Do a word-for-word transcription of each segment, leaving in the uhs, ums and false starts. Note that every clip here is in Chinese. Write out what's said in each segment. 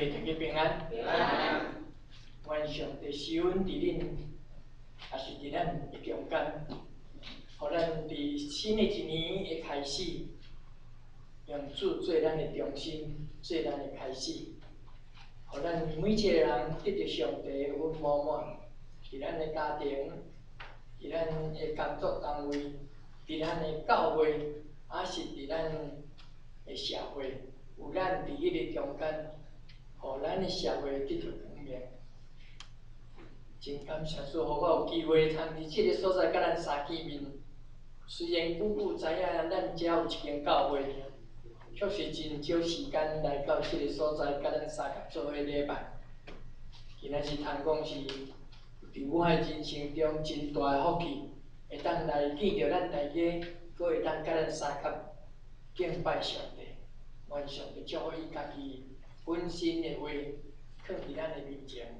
会大家平安。 平安。 愿上帝施恩伫恁，也是伫咱的中间，互咱伫新的一年的开始，用主做咱的中心，做咱的开始，互咱每一个人得到上帝的恩满满，伫咱的家庭，伫咱的工作单位，伫咱的教会，还是伫咱的社会，有咱伫迄个中间，互咱的社会得到光明。真感谢主，互我有机会通伫即个所在，甲咱相见面。虽然久久知影咱遮有一间教会，却是真少时间来到即个所在，甲咱相合做伙礼拜。今仔日通讲是伫我的人生中真大的福气，会当来见到咱大家，阁会当甲咱相合敬拜上帝。愿上帝祝福伊家己本身的话，放伫咱的面前。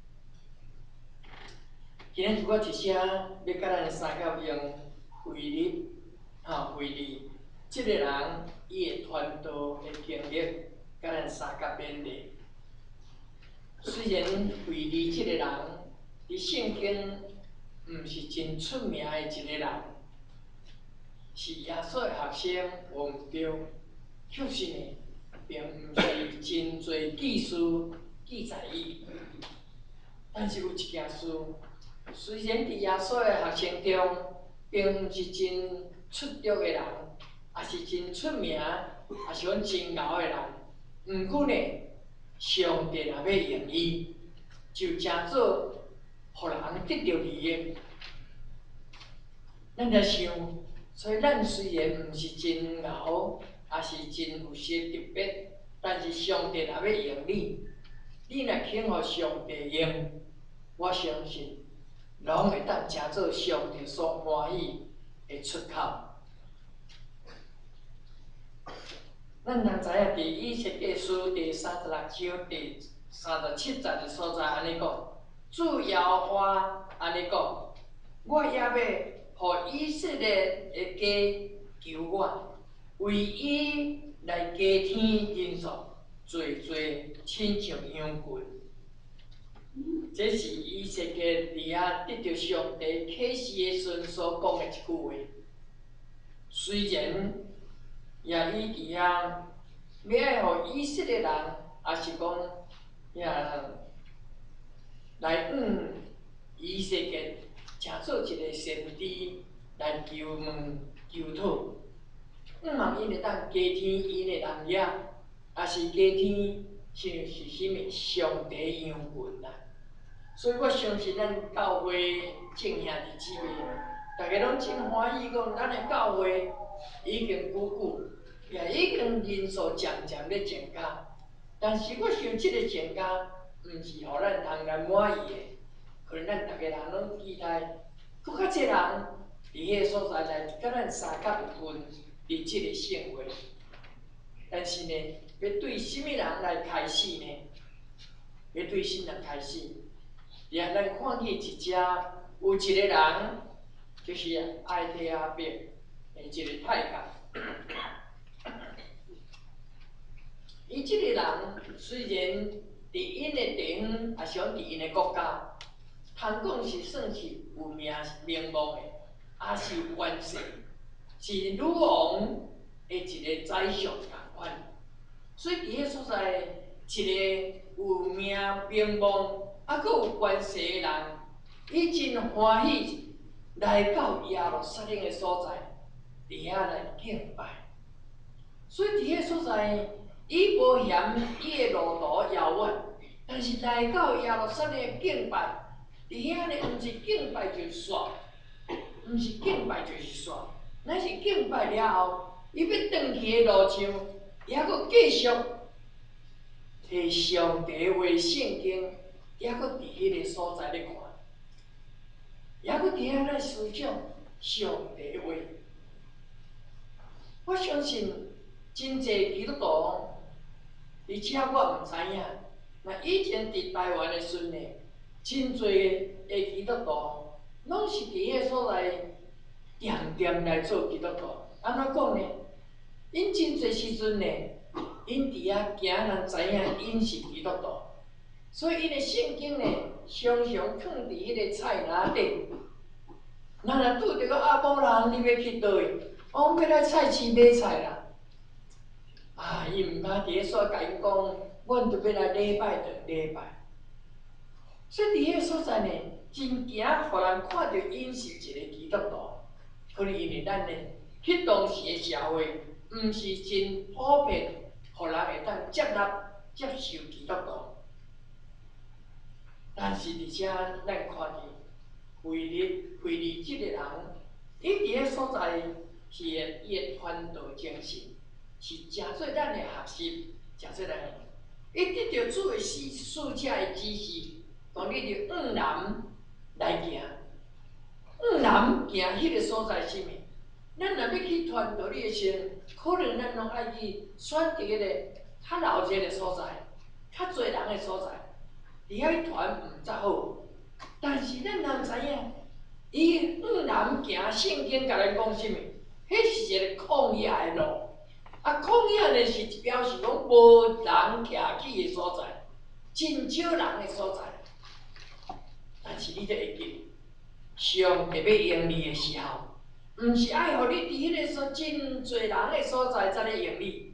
今日我一声要甲咱相合用惠利，吼惠利，即个人伊的传道的经历，甲咱相合勉励。虽然惠利即个人伫圣经毋是真出名的一个人，是耶稣的学生，无毋对，却是呢，并毋是真侪记事记载伊。但是有一件事。虽然伫耶稣的学生中，并毋是真出众的人，也是真出名，也是讲真牛的人，毋过呢，上帝若要用伊，就诚做互人得到利益。咱来想，所以咱虽然毋是真牛，也是真有些特别，但是上帝若要用你，你若肯互上帝用，我相信。拢会当诚做上帝所欢喜的出口。咱人知影，伫以西结书第三十六章第三十七节的所在安尼讲，主耶和华安尼讲，我也要互以色列的家求我，为伊来加添人数，侪侪亲像羊群。这是以西结伫遐得到上帝启示的时阵所讲的一句话。虽然也伊伫遐要爱互以色列人，也是讲也来向以西结诚做一个先知来求问求讨，希望伊会当加添伊的人业，也是加添像是啥物上帝羊群啦。所以我相信咱教会正兄弟姊妹，大家拢真欢喜讲，咱的教会已经久久，也已经人数渐渐咧增加。但是我想，即个增加毋是互咱通来满意的，可能咱逐个人拢期待，搁较济人伫迄个所在来甲咱相合有份伫即个圣会。但是呢，要对什么人来开始呢？要对什么人开始？也咱看见一只有一个人，就是埃提阿伯的一个太监。伊即个人虽然伫因的地方，也是讲伫因的国家，通讲是算是有名名望的，也是有权势，是女王的一个宰相共款。所以伫迄所在，一个有名名望。啊，阁有权势的人，伊真欢喜来到耶路撒冷的所在，伫遐来敬拜。所以伫迄所在，伊无嫌伊的路途遥远，但是来到耶路撒冷敬拜，伫遐呢，毋是敬拜就是煞，毋是敬拜就是煞，乃是敬拜了后，伊要转去的路上，伊还阁继续摕上帝话圣经。也阁伫迄个所在咧看，也阁伫遐咧思想上帝话。我相信真侪基督徒，而且我毋知影，那以前伫台湾的时阵呢，真侪的基督徒拢是伫迄个所在点点来做基督徒。安怎讲呢？因真侪时阵呢， 因伫遐行，人知影因是基督徒，所以因的圣经呢，常常放伫迄个菜篮顶。咱若拄着个阿某人，你要去倒位？我要来菜市买菜啦。啊，伊毋敢伫咧所甲因讲，阮着要来礼拜着礼拜。所以伫迄个所在呢，真惊，互人看着因是一个基督徒。可能因为咱呢，迄当时的社会，毋是真普遍，互人会当接纳、接受基督徒。但是而且咱看见腓力、腓力即个人，伊伫个所在是伊伊的传道精神，是诚做咱的学习，诚做咱的。伊得着主的使使者的指示，讲你着往南来行。往南行迄个所在是啥物？咱若要去传道你的时，可能咱拢爱去选择迄个较老热的所在，较侪人的所在。伫遐传毋则好，但是咱人知影，伊往南行，圣经甲咱讲啥物？迄是一个旷野的路，啊，旷野呢是表示讲无人徛起的所在，真少人的所在。但是你得会记，上帝要用你的时候，毋是爱互你伫迄个所真侪人的所在才咧用你。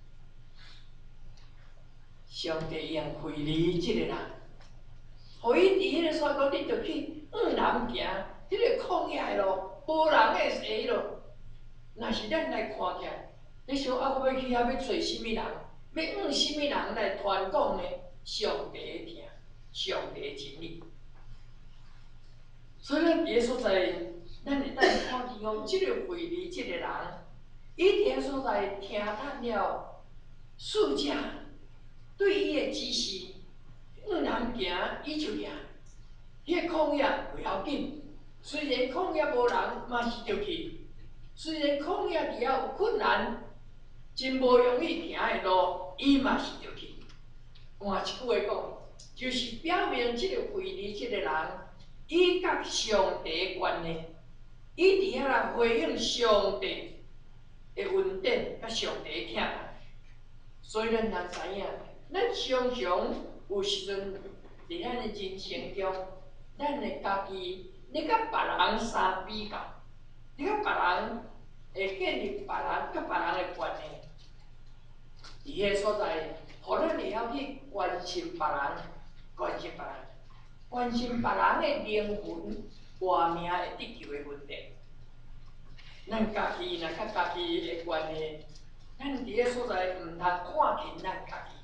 上帝用腓力即个人。互伊伫迄个所讲，你着去往南行，迄个旷野的路，无人的迄落。若是咱来看起来，你想啊，我要去遐要找什物人？要往什物人来传讲呢？上帝的听，上帝的真理。所以咱伫个所在，咱会当看见讲，即个腓力即个人，伊伫个所在听透了使者对伊的指示。往南行，伊就行。迄个旷野袂要紧，虽然旷野无人，嘛是着去。虽然旷野伫遐有困难，真无容易行的路，伊嘛是着去。换一句话讲，就是表明即个腓力即个人，伊甲上帝的关系，伊伫遐来回应上帝的恩典，甲上帝的疼爱。所以咱人知影，咱常常。有时阵，伫咱的人生中，咱的家己，你甲别人相比较，你甲别人会建立别人甲别人的关系，伫迄个所在，互咱会晓去关心别人，关心别人，关心别人的灵魂、活命会得救的问题。咱家己若甲家己的关系，咱伫个所在毋通看轻咱家己。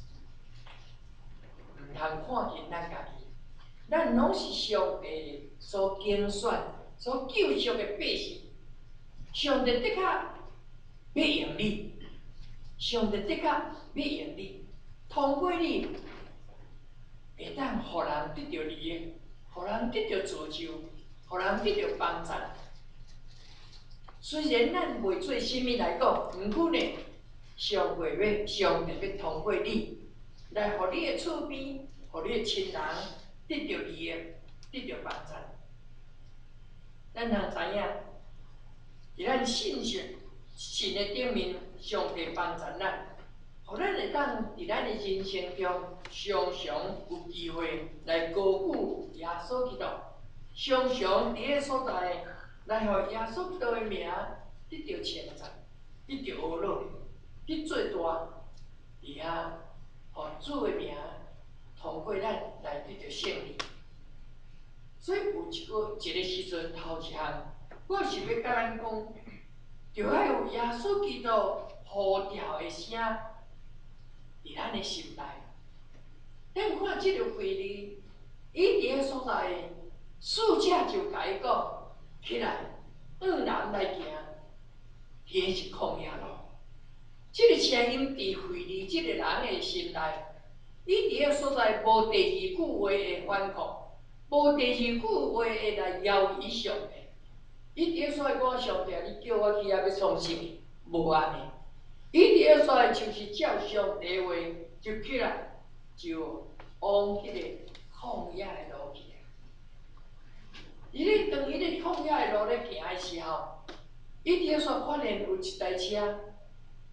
毋通看见咱家己，咱拢是上帝所拣选、所救赎的百姓。上帝的确要用你，上帝的确要用你，通过你，会当互人得到利益，互人得到造就，互人得到帮助。虽然咱袂做啥物来讲，毋过呢，上帝要上帝要通过你。来，互你的厝边，互你的亲人得到利益，得到帮助。咱人知影，伫咱信息信的顶面，上帝帮助咱，互咱会当伫咱的人生中，常常有机会来高举耶稣基督，常常伫个所在来互耶稣基督的名得到称赞，得到阿乐，去做大，伫遐。互主的名通过咱来得到胜利，所以有一个一个时阵头一项，我是要甲咱讲，就爱有耶稣基督呼召的声伫咱的心内。咱看即个腓力，伊伫个所在，使者就甲伊讲，起来，往南来行，行是旷野路。即个声音伫腓力即个人的心内，伊伫个所在无第二句话会反抗，无第二句话会来邀伊上帝。伊伫个所在讲上帝，你叫我去遐要创啥物？无安尼。伊伫个所在就是照上帝话，就起来就往迄个旷野的路去。伊咧当伊咧旷野的路咧行的时候，伊伫个所发现有一台车。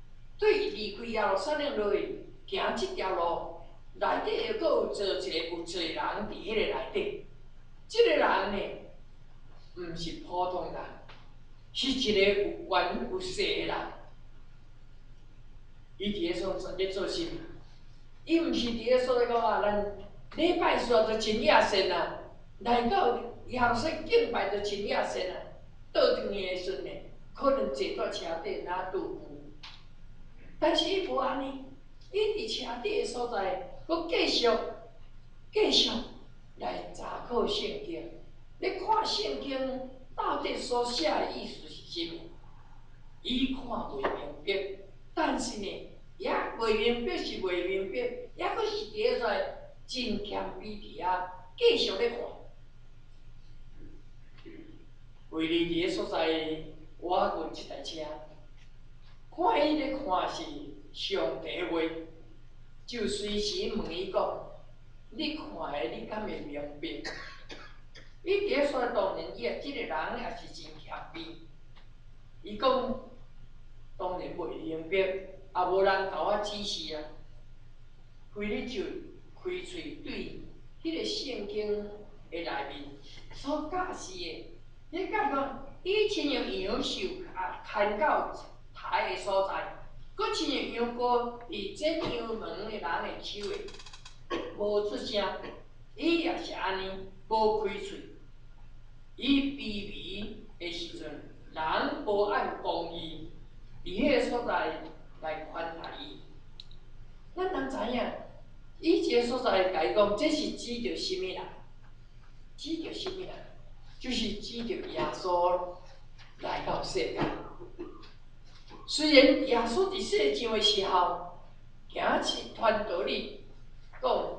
对离开耶路撒冷落去，行即条路，内底又搁有坐一个有一个人伫迄个内底。即、这个人呢，毋是普通人，是一个有权有势的人。伊伫咧所咧做啥？伊毋是伫咧所咧讲啊，咱礼拜煞就真野神啊，来到耶路撒冷敬拜就真野神啊。倒转去的时阵呢，可能坐在车底哪拄久，但是伊无安尼，伊伫车底的所在，佮继续继续来查考圣经，咧看圣经到底所写的意思是啥物？伊看袂明白，但是呢，也袂明白是袂明白，也佫是伫咧在真谦卑伫遐继续咧看。为哩伫个所在，我运一台车，看伊咧看是上帝话，就随时问伊讲：你看的你敢会明白？伊伫个所在当然，伊啊，即个人也是真谦卑。伊讲当然袂明白，也无人甲我指示啊。开咧就开喙对迄个圣经的内面所教示的。你讲讲，伊亲像杨秀啊，牵到台的所在，佮亲像杨哥伫这阳门的人的手的，无出声，伊也是安尼，无开喙。伊卑微的时阵，人无按公义，伫迄个所在来款待伊。咱人知影，伊一个所在甲伊讲，这是指着什么人？指着什么人？就是指着耶稣来到世界。虽然耶稣伫世上的时候，行去传道理，讲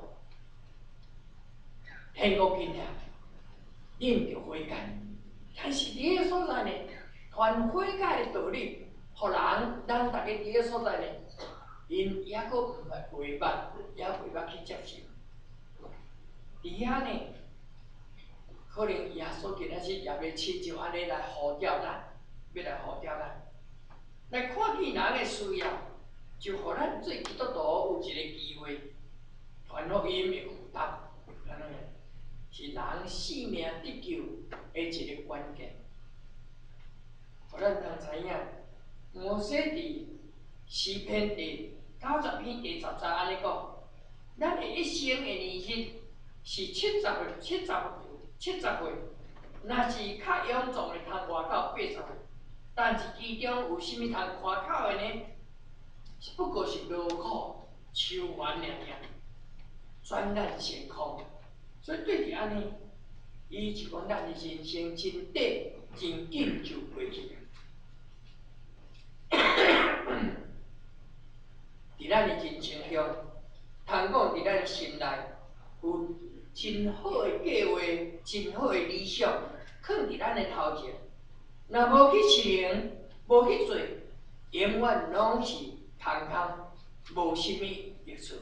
天国近了，恁着悔改。但是伫个所在呢，传悔改的道理，互人咱大家伫个所在呢，因也阁毋袂捌，也袂捌去接受。伫遐呢。可能耶稣今仔日也要亲就安尼来呼召咱，要来呼召咱，来看见人的需要，就互咱做基督徒有一个机会，传福音的负担，安尼是人性命得救的一个关键。互咱通知影，摩西伫诗篇第九十篇第十节安尼讲，咱的一生的年日是七十岁，七十岁。七十岁，若是较勇壮的，通活到八十岁，但是其中有啥物通看口的呢？不过是劳苦求完尔尔，转难成空。所以对伫安尼，伊就讲咱的人生真短，真紧就过去。伫咱的人生中，通讲伫咱的心内有。真好的计划，真好的理想，放伫咱的头前。若无去实行，无去做，永远拢是空空，无啥物益处。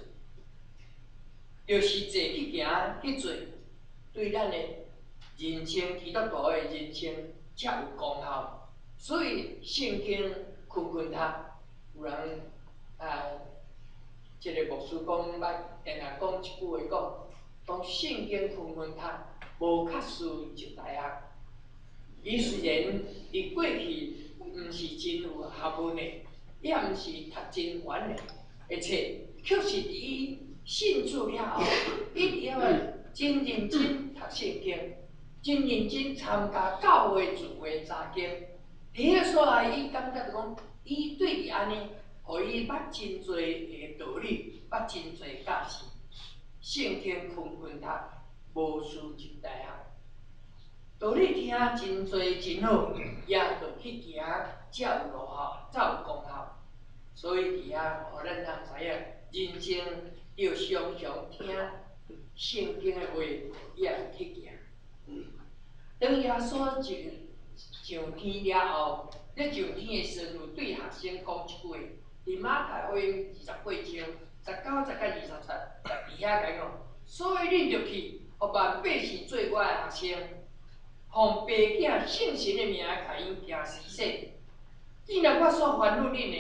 就是坐去行去做，对咱的人生基督徒的人生才有功效。所以圣经困困读，有人啊，一个牧师讲捌，定定讲一句话讲。讲圣经困困读，无较适宜入大学。伊虽然伊过去毋是真有学问的，也毋是读真悬的，而且确实伫伊信主了后，伊伫遐真认真读圣经，真认真参加教会聚会查经。伫遐所在，伊感觉着讲，伊对伫安尼，互伊捌真侪个道理，捌真侪教示。圣经困困读，无需入大学。道理听真侪真好，也着去行，才有路效，才有功效。所以伫遐，互咱通知影，人生要常常听圣经的话，也去行。当耶稣就上天了后，咧上天的时候，对学生讲一句话，伫马太福音二十八章。十九、十甲二十节，伫遐讲哦，所以恁着去，互万百姓做我的学生，奉爸囝圣神的名，甲因行施洗。既然我所吩咐恁的，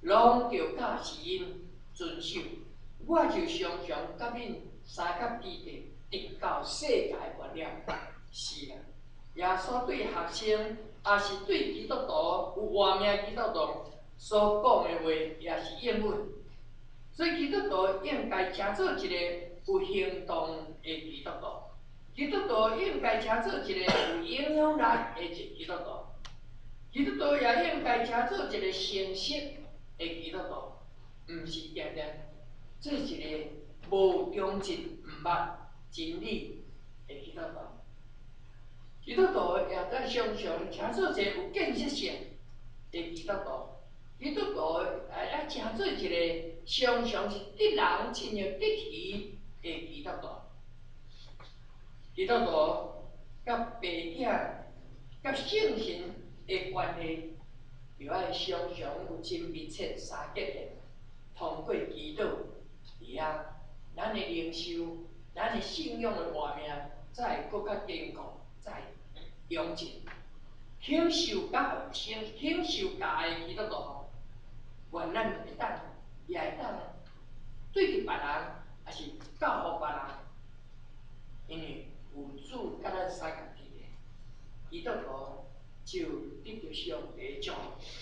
拢着教示因遵守。我就常常甲恁三甲之地直到世界末了。是啦，耶稣对学生，也是对基督徒有活命基督徒所讲的话，也是应允。所以基督徒应该成做一个有行动的基督徒。基督徒应该成做一个有影响力的基督徒。基督徒也应该成做一个诚实的基督徒，毋是定定做一个无忠直、毋捌真理的基督徒。基督徒也在常常成做一个有建设性的基督徒。基督徒也要成做一个常常是得人亲像得鱼的基督徒。基督徒甲爸囝、甲圣神的关系，就爱常常有真密切三结的，通过祈祷，而啊，咱的灵修、咱的信仰的活命，才会更较坚固，才会永存。享受教享享受教的基督徒，愿咱会当，也会当对着别人，也是教互别人，因为有主甲咱三甲之的，基督徒就得着上帝祝福。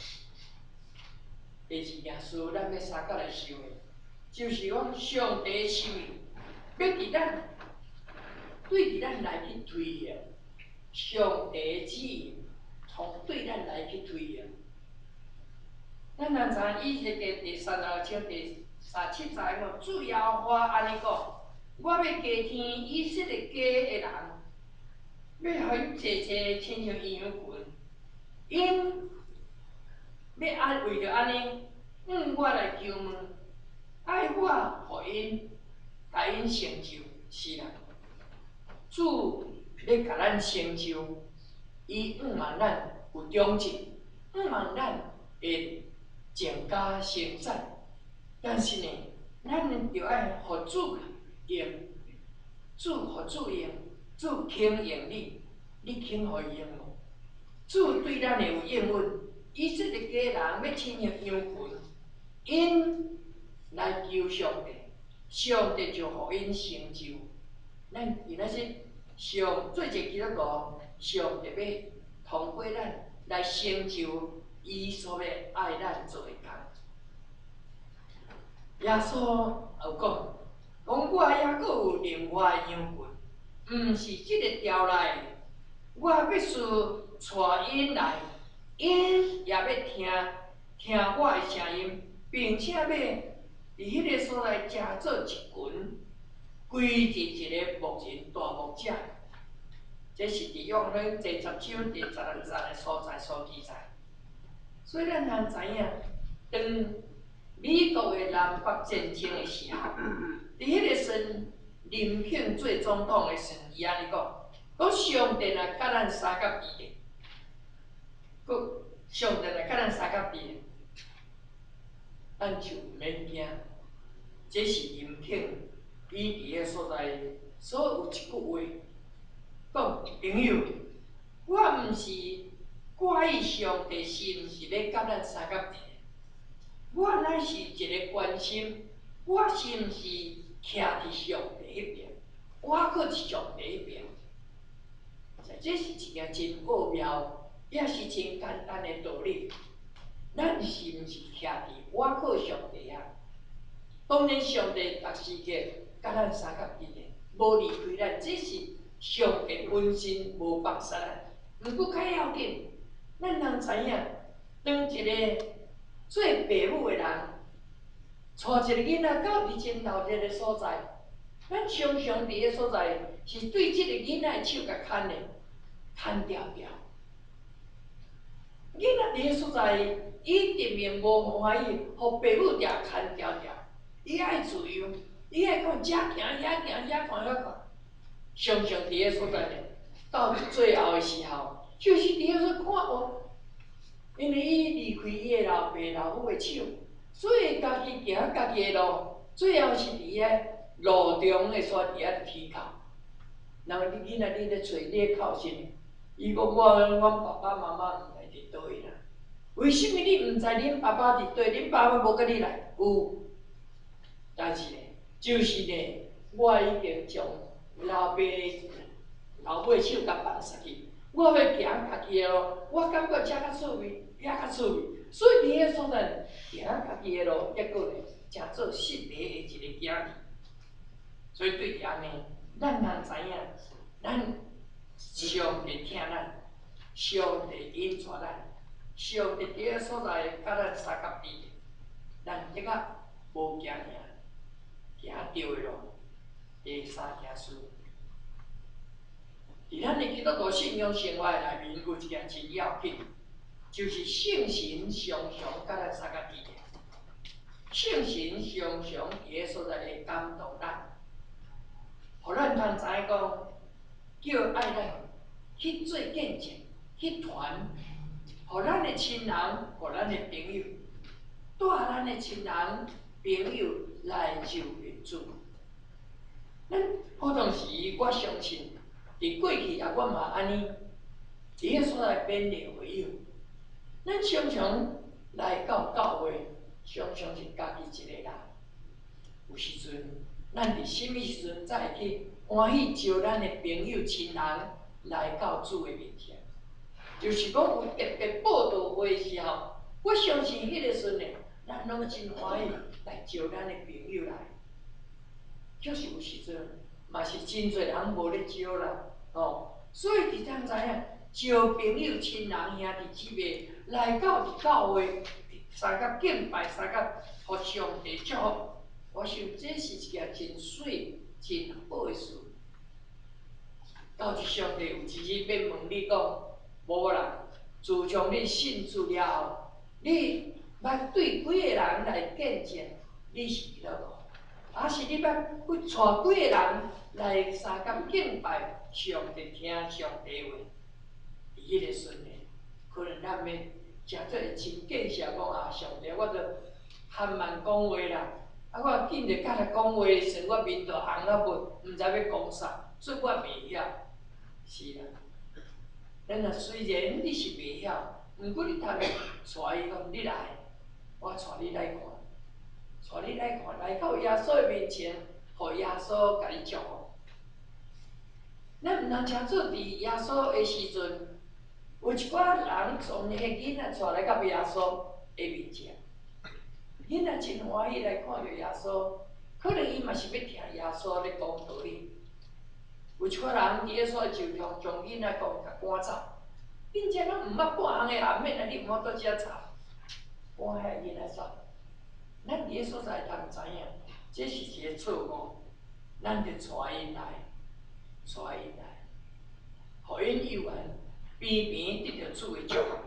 第二件事，咱要三甲来想的，就是讲上帝心意要伫咱对伫咱来去推行，上帝旨意从对咱来去推行。咱人知以前个第三十二章第三七节个主耶和华安尼讲：我要加添以色列家的人，要互因济济亲像羊群，因要安为着安尼，嗯，我来求问，爱我互因，甲因成就。是啦，主要甲咱成就，伊毋望咱有忠直，毋望咱会全家成长。但是呢，咱就爱互主用，主互主用，主肯用你，你肯互伊用无？主对咱会有应允。以色列家人要亲像羊群，因来求上帝，上帝就互因成就。咱今仔日上做一个基督徒，上帝要通过咱来成就伊所要爱咱做的工。耶稣有讲，讲我还阁有另外的羊群，毋是即个条内，我必须带因来。因也要听听我的声音，并且要伫迄个所在成做一群，归伫一个牧人大牧者。这是伫约翰第十章第十二节的所在所记载。所以咱通知影，当美国的南北战争的时候，伫迄个时林肯做总统的时，伊安尼讲：讲上帝若甲咱三甲之地。佫上帝来甲咱三甲地，咱就毋免惊。这是林肯伊伫个所在所有一句话，讲朋友，我毋是怪异上帝是毋是要甲咱三甲地，我乃是一个关心，我是毋是徛伫上帝迄边，我佫伫上帝迄边。这是一件真奥妙。也是真简单的道理，咱是毋是徛伫我靠上帝啊？当然，上帝逐时刻甲咱三甲之地，无离开咱，只是上帝本身无放杀咱。毋过较要紧，咱人知影，当一个做父母的人，带一个囡仔到伫前头一个所在，咱常常伫个所在是对即个囡仔的手甲牵的，牵条条。囡仔伫个所在，伊定面无欢喜，互爸母定牵条条。伊爱自由，伊爱讲遮行遐行遐看遐看。常常伫个所在，到最后的时候，就是伫个说看无，因为伊离开伊的老爸老母的手，所以家己行家己的路，最后是伫个路中的所伫个天口。然后你囡仔你咧找你的靠心，伊讲我阮爸爸妈妈。伫倒位啦？ 为什么你毋知恁爸爸伫倒？恁爸爸无甲你来？有，但是呢，就是呢，我已经将老爸、老爸手甲放下去，我要行家己的路，我感觉遮较趣味，遐较趣味，所以伫迄所在行家己的路，结果呢，诚做失礼的一个囝儿。所以对遐呢，咱通知影，咱上帝听咱，上帝引带咱。上帝伫个所在，甲咱三甲地，咱即个无行赢，行对的路，第三件事。伫咱的基督徒信仰生活内面，有一件真要紧，就是圣神常常甲咱三甲地，圣神常常伫个所在会感动咱，互咱通知影讲，叫爱咱去做见证，去传。互咱的亲人，互咱的朋友，带咱的亲人、朋友来就耶主。咱好当时，我相信，伫过去也我嘛安尼，伫个所在勉励会友，咱常常来到教会，常常是家己一个人。有时阵，咱伫什么时阵才会去欢喜招咱的朋友、亲人来到主的面前？就是讲有特别报道会的时候，我相信迄个时阵呢，咱拢真欢喜来招咱的朋友来。就是有时阵嘛是真侪人无咧招啦，哦，所以伫咱知影，招朋友、亲人、兄弟姊妹来到伫教会，三甲敬拜，三甲互上帝祝福。我想这是一件真水、真好的事。到底上帝有一日要问你讲？无啦，自从你信主了后，你捌对几个人来见证你是基督徒，还是你捌去带几个人来三甲敬拜上帝、听上帝话？伫迄个时阵，可能咱要诚做会真见识讲啊，上帝，我着含慢讲话啦，啊，我紧着甲来讲话，算我面都红了无，毋知要讲啥，所以我袂晓。是啦。咱若虽然你是袂晓，毋过你通带伊讲，你来，我带你来看，带你来看，来到耶稣的面前，互耶稣甲你祝福。咱毋通诚做伫耶稣的时阵，有一寡人从迄囡仔带来到耶稣的面前，囡仔真欢喜来看到耶稣，可能伊嘛是要听耶稣咧讲道理。有一寡人伫个所在就将将囡仔讲甲赶走，恁遮拢毋捌半项的暗面啊！你毋好倒遮吵，赶遐囡仔走。咱伫个所在通知影，这是一个错误，咱着带因来，带因来，互因有缘平平得到主的祝福。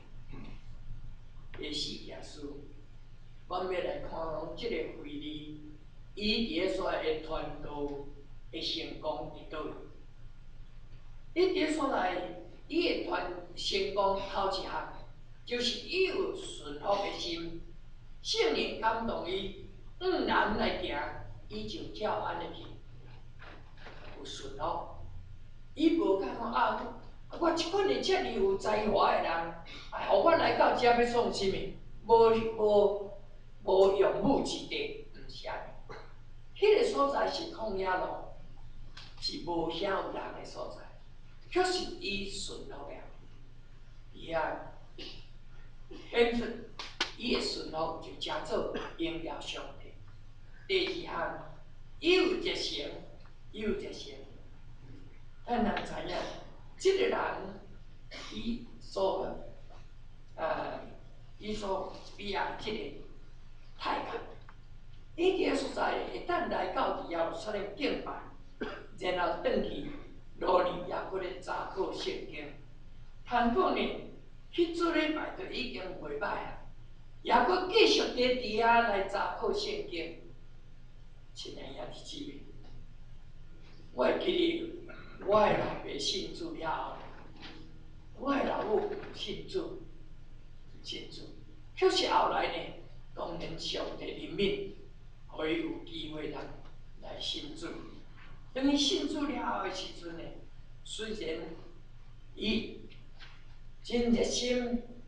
第四件事，我们要来看即个会议，伊伫个所在的传道。会成功伫倒位？你伫所在，伊会传成功头一项，就是伊有顺服的心，圣灵感动伊，向南来行，伊就照安尼去，有顺服。伊无讲讲啊，我即款的遮尔有才华的人，哎，互我来到遮要创啥物？无无无用武之地，毋是安尼。迄个所在是旷野路。是无啥有人的所在，却是伊顺服了，伊啊，显出伊的顺服就诚做荣耀上帝。第二项，伊有热诚，伊有热诚，咱人知影，即个人伊所呃，伊所比啊，即个态度，伊伫个所在会当来到耶路撒冷敬拜。然后转去罗尼也搁咧查考圣经，通讲呢，迄做礼拜就已经袂歹啊，也搁继续伫伫遐来查考圣经。亲爱兄弟姊妹，我会记哩，我的老爸信主了后，我的老母信主，信主，可是后来呢，当然上帝怜悯，互伊有机会来来信主。当伊信主了后的时阵呢，虽然伊真热心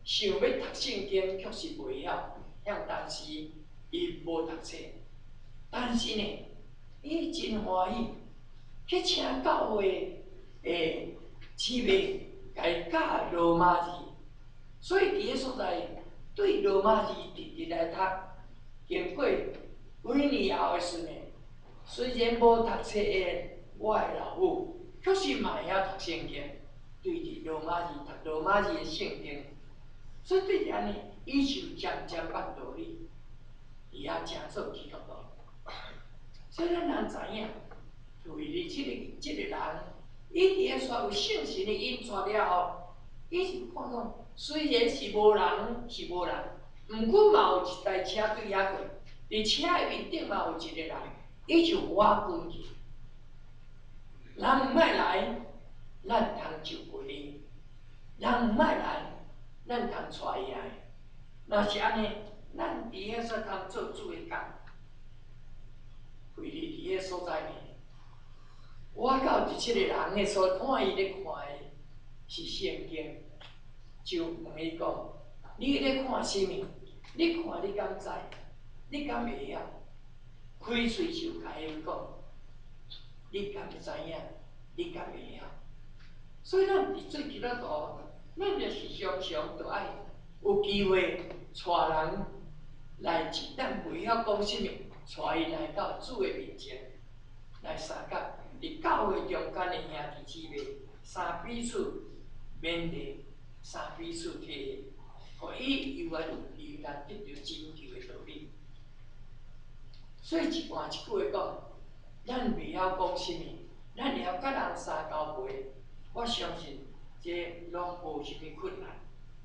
想要读圣经，却是袂晓。向当时伊无读册，但是呢，伊真欢喜去请教会诶姊妹甲伊教罗马字，所以伫个所在对罗马字直直来读。经过几年后诶时呢，虽然无读册诶我诶老母，确实嘛会晓读圣经，对伫罗马字读罗马字诶圣经。所以对安尼，伊就渐渐捌道理，伊也诚做基督徒。所以咱人知影，为你即、这个即、这个人，伊伫个所有圣神的引出了后，伊是看讲，虽然是无人，是无人，毋过嘛有一台车对遐过，伫车面顶嘛有一个人，伊就挖滚去。人毋爱来，咱通就过你；人毋爱来。咱通带伊来，若是安尼，咱伫遐所通做主的工，为你伫遐所在呢。我到伫即个人的所看伊咧看的是圣经，就问伊讲：你咧看啥物？你看你敢知？你敢会晓？开嘴就甲伊讲：你敢知影？你敢会晓？所以咱伫做基督徒。咱就是常常都爱有机会带人来一旦袂晓讲啥物，带伊来到主的面前，来相甲伫教会中间的兄弟姊妹，三彼此勉励，三彼此体验，互伊有缘有能得到真求的道理。所以一换一句话讲，咱袂晓讲啥物，咱会晓甲人相交陪，我相信。这拢无啥物困难，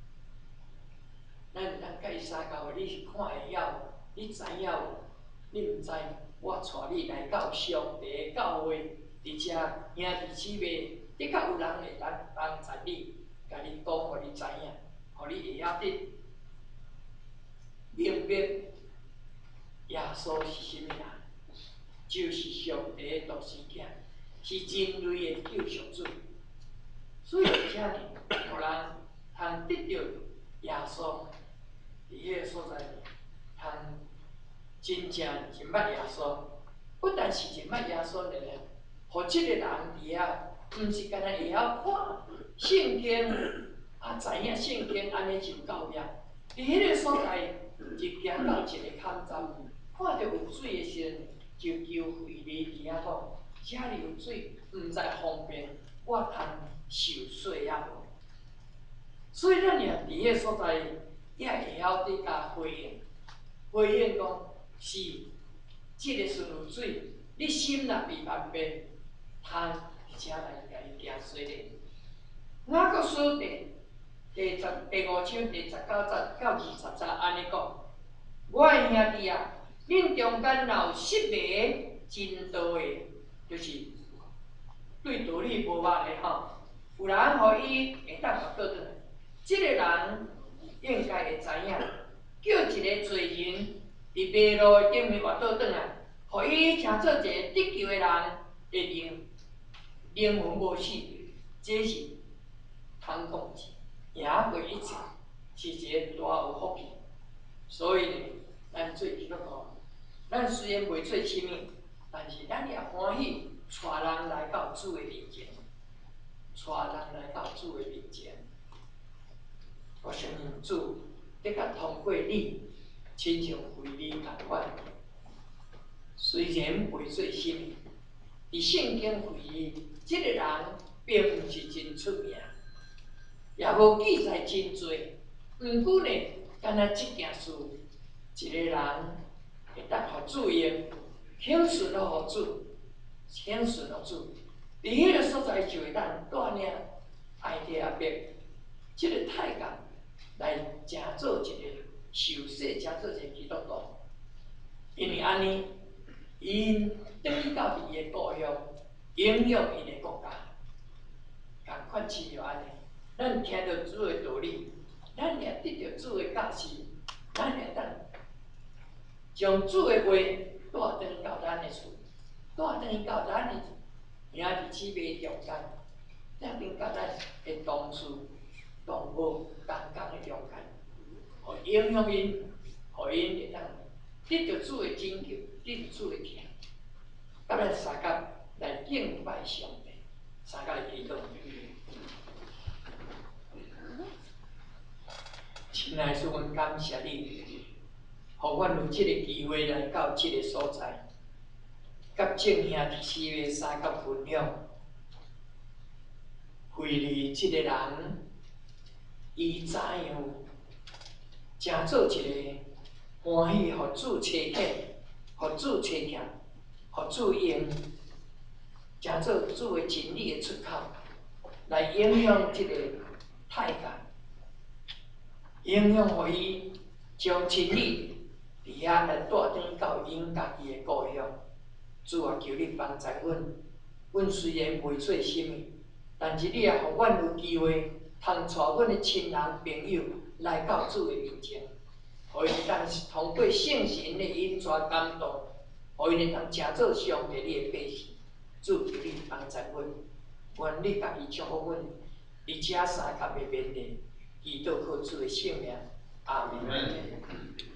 咱咱甲伊相交，你是看会晓，你知影无？你毋知，我带你来到上帝的教会，而且兄弟姊妹，的确有人会来帮助你，甲你讲，互你知影，互你会晓得明白耶稣是啥物人，就是上帝的独生囝，是人类的救赎主。所以而且呢，互人通得到耶稣，伫迄个所在，通真正认捌耶稣。不但是认捌耶稣尔，互即个人伫遐，毋是干那会晓看圣经，啊知影圣经安尼就够了。伫迄个所在，就行到一个坎站，看到有水的时阵，就求费利伫遐讲，遮里有水，毋知方便，我通。受水也无，所以咱也伫个所在，也会晓得甲回应。回应讲是，即个顺有水，你心若未万变，通而且来甲伊行水咧。雅各书第第十第五章第十九节到二十节安尼讲：我的兄弟啊，恁中间若有失迷真道的，就是对道理无捌的吼。有人互伊会当学倒转来，即、这个人应该会知影，叫一个罪人伫马路顶面活倒转来，互伊诚做一个得救的人会灵灵魂无死，这是通讲赢过一切，是一个大有福气。所以呢，咱做基督徒，咱虽然袂做啥物，但是咱也欢喜带人来到主的面前。带人来到主的面前，我相信主的确通过你，亲像为你同款。虽然袂做啥物，伫圣经为伊，即、这个人并毋是真出名，也无记载真多。毋过呢，干那即件事，一个人会当互主用，享顺互主，享顺互主。伫迄个所在就会当带领爱弟阿伯，即、这个太监来成做一个受洗，成做一个基督徒。因为安尼，因转去到伊个故乡，影响伊个国家，共款亲像安尼。咱听到主的道理，咱也得到主的教示，咱会当将主的话带转到咱的厝，带转到咱的。兄弟姊妹中间，带转到咱的同事， 动物刚刚的勇敢，互影响因，互因会当得到主的拯救，得到主的疼。甲咱三甲来敬拜上帝，三甲来祈祷。亲爱的主，阮感谢你，互阮有即个机会来到即个所在，甲正兄弟姊妹三甲分享。为你即个人，伊知影真做一个欢喜，互主找见，互主找见，互主用，真做主的真理的出口，来影响即个太监，影响互伊将真理伫遐来带转到因家己的故乡。主啊，求你帮助阮，阮虽然袂做什么。但是你也互阮有机会，通带阮的亲人朋友来到主的面前，互因当通过圣神的引带感动，互因会当真做上帝你的百姓。主求你帮助阮，愿你家己祝福阮，而且三甲的勉励，祈祷靠主的圣名，阿门。